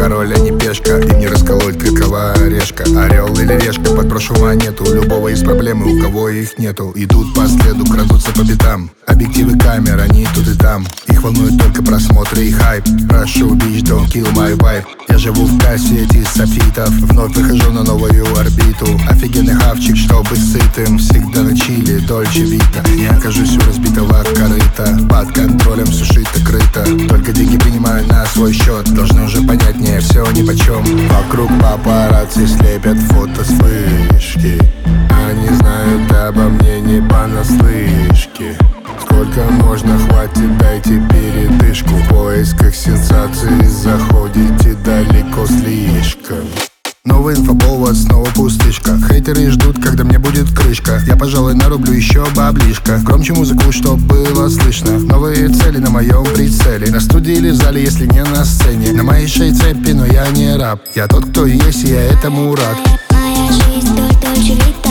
король, а не пешка. Им не расколоть крюковая орешка. Орел или решка, подброшу монету. У любого есть проблемы, у кого их нету. Идут по следу, крадутся по пятам. Объективы камер, они тут и там. Их волнует только просмотры и хайп. Прошу, bitch, don't kill my vibe. Я живу в кассете софитов. Вновь выхожу на новую орбиту. Офигенный хавчик, чтобы сытым. Всегда на чили, Дольче Вита. Не окажусь у разбитого корыта. Под контролем сушить-то крыто. Только деньги принимаю на свой счет. Должны уже понять, мне все нипочем. Вокруг папарацци слепят фото с вышки. Они знают обо мне не понаслышке. Сколько можно, хватит, дайте передышку. В поисках сенсаций заходите далеко слишком. Новый инфоповод, снова пустышка. Хейтеры ждут, когда мне будет крышка. Я, пожалуй, нарублю еще баблишко. Громче музыку, чтоб было слышно. Новые цели на моем прицеле. На студии или в зале, если не на сцене. На моей шее цепи, но я не раб. Я тот, кто есть, и я этому рад. Моя жизнь Дольче Вита.